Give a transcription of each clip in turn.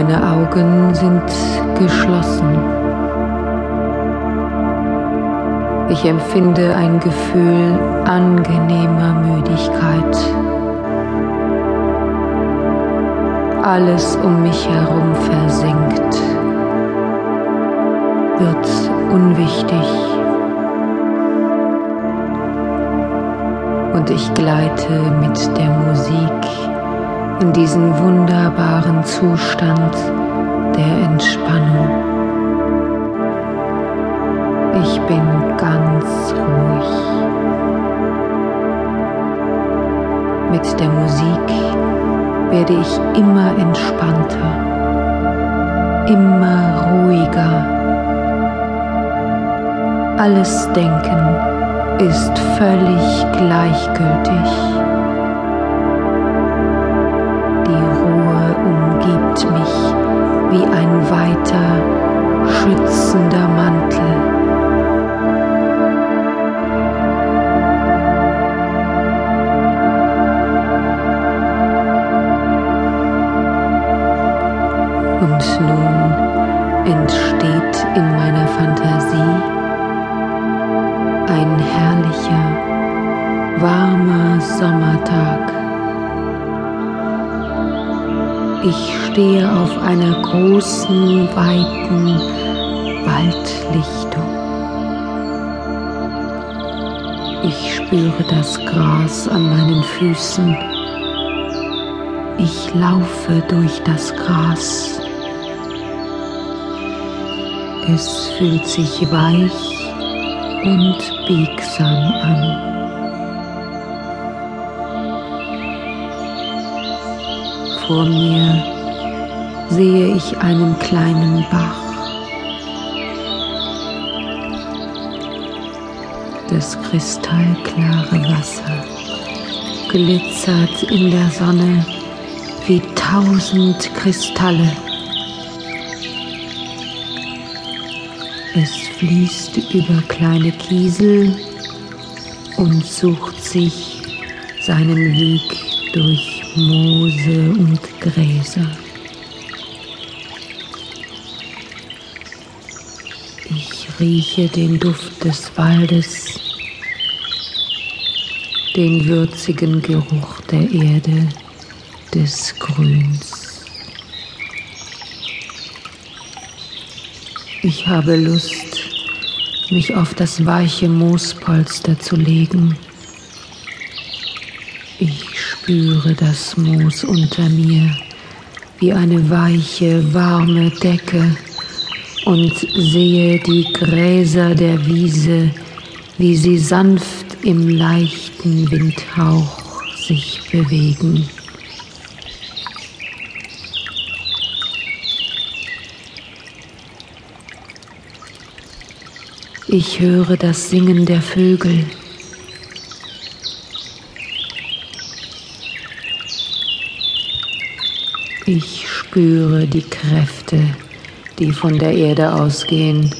Meine Augen sind geschlossen. Ich empfinde ein Gefühl angenehmer Müdigkeit. Alles um mich herum versinkt, wird unwichtig. Und ich gleite mit der Musik in diesen wunderbaren Zustand der Entspannung. Ich bin ganz ruhig. Mit der Musik werde ich immer entspannter, immer ruhiger. Alles Denken ist völlig gleichgültig. Die Ruhe umgibt mich wie ein weiter, schützender Mantel. Und nun entsteht in meiner Fantasie ein herrlicher, warmer Sommertag. Ich stehe auf einer großen, weiten Waldlichtung. Ich spüre das Gras an meinen Füßen. Ich laufe durch das Gras. Es fühlt sich weich und biegsam an. Vor mir sehe ich einen kleinen Bach. Das kristallklare Wasser glitzert in der Sonne wie 1000 Kristalle. Es fließt über kleine Kiesel und sucht sich seinen Weg durch Moose und Gräser. Ich rieche den Duft des Waldes, den würzigen Geruch der Erde, des Grüns. Ich habe Lust, mich auf das weiche Moospolster zu legen. Ich spüre das Moos unter mir wie eine weiche, warme Decke und sehe die Gräser der Wiese, wie sie sanft im leichten Windhauch sich bewegen. Ich höre das Singen der Vögel. Ich spüre die Kräfte, die von der Erde ausgehen.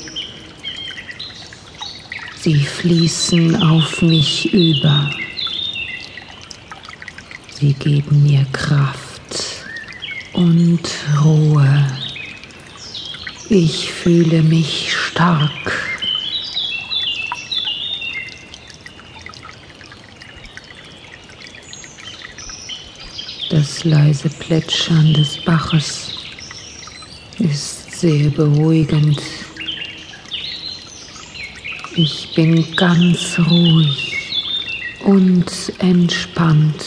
Sie fließen auf mich über. Sie geben mir Kraft und Ruhe. Ich fühle mich stark. Das leise Plätschern des Baches ist sehr beruhigend. Ich bin ganz ruhig und entspannt.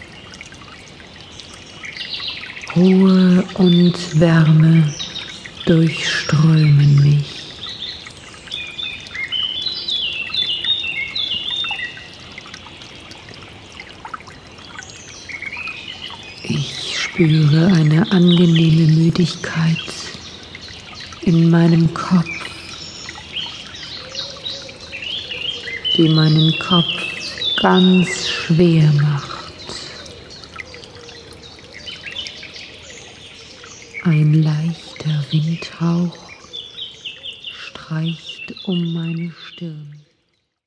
Ruhe und Wärme durchströmen mich. Ich spüre eine angenehme Müdigkeit in meinem Kopf, die meinen Kopf ganz schwer macht. Ein leichter Windhauch streicht um meine Stirn.